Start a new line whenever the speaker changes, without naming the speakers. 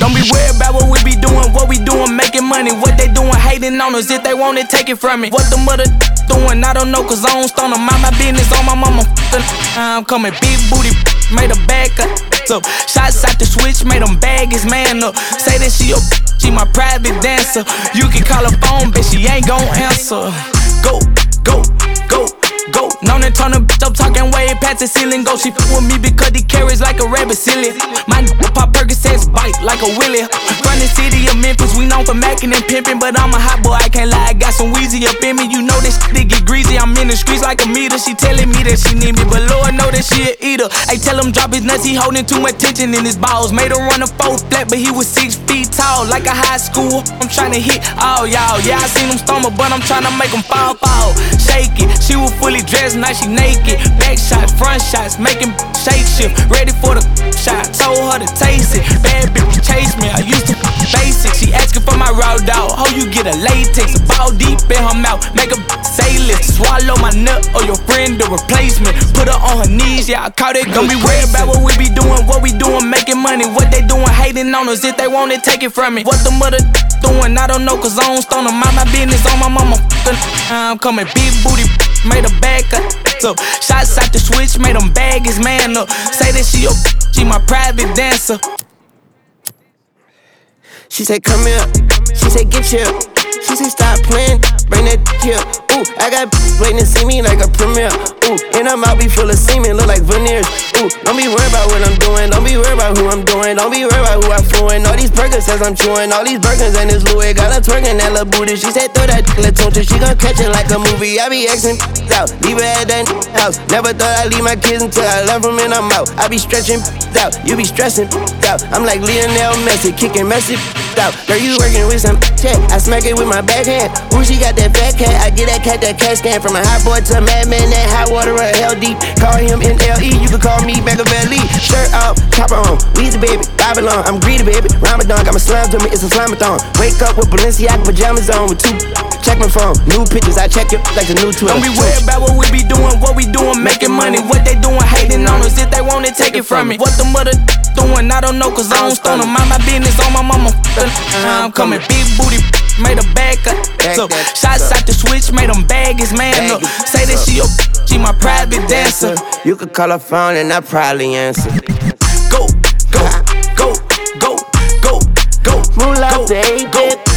Don't be worried about what we be doing, making money. What they doing, hating on us, if they want it, take it from me. What the mother doing, I don't know, cause I don't stone them. Mind my business on my mama, I'm coming, big booty, made a back up. So, shots out the switch, made them bag his man up. Say that she my private dancer. You can call her phone, but she ain't gon' answer. Go, go, go, go. Known and turn the bitch up, talking way past the ceiling. Go, she fuck with me because he carries like a rabbit silly. My pop Percocets bite like a willy. From the city of Memphis, we known for macking and pimping, but I'm a hot boy, I can't lie. I got some Weezy up in me. You know this shit get greasy. I'm in the streets like a meter. She telling me that she need me, but Lord know that she a eater. Hey, tell him drop his nuts, he holding too much tension in his balls. Made him run a 4 flat, but he was 6 feet tall, like a high school. I'm trying to hit all y'all. Yeah, I seen him stumble, but I'm trying to make him fall. Shake it. She was fully dressed, now she naked. Back shots, front shots, making shake shift. Ready for the shot. Told her to taste it. Bad bitch chase me. I used to basic. She asking for my raw dog. How you get a latex? A ball deep in her mouth. Make a say lift. Swallow my nut or your friend the replacement. Put her on her knees. Yeah, I caught it. Don't be worried about what we be doing, making money. What they doing, hating on us. If they want it, take it from me. What the mother doing, I don't know, cause I don't stone them. Mind my business on my mama, I'm coming, big booty, made a back up. So, shots out the switch, made them bag his man up. Say that she my private dancer.
She said, come here. She said, get here. She said, stop playing, bring that here. Ooh, I got waiting to see me like a premiere. Ooh, and I'm out, be full of semen, look like veneers. Ooh, don't be worried about what I'm doing. Don't be worried about who I'm doing. Don't be worried about who I'm fluent. All these burgers says I'm chewing. All these burgers and this Louis. Got her twerking that little booty. She said, throw that Latuncha. She gon' catch it like a movie. I be Xing out, leave her at that house. Never thought I'd leave my kids until I left them and I'm out. I be stretching out, you be stressing out. I'm like Lionel Messi, kicking Messi out. Girl, you working with some check. I smack it with my backhand. Ooh, she got that fat cat. I get that cat scan. From a hot boy to a madman, that hot water or hell deep. Call him NLE, you can call me Machiavelli. Shirt off, chopper on, Weezy baby, Babylon. I'm greedy baby, Ramadan, got my slime to me, it's a slime-a-thon. Wake up with Balenciaga pajamas on with 2. Check my phone, new pictures, I check it like the new 12.
Don't be worried about what we doing, making money. What they doing, hating on us. If they want it, take it from me. What the mother doing, I don't know, cause I don't stone them. Mind my business on my mama, I'm coming, big booty, made a back up. So, shots out the switch, made them bag his man up. Say that she my private dancer.
You could call her phone and I probably answer.
Go, go, go, go, go, go.
Moolah, baby.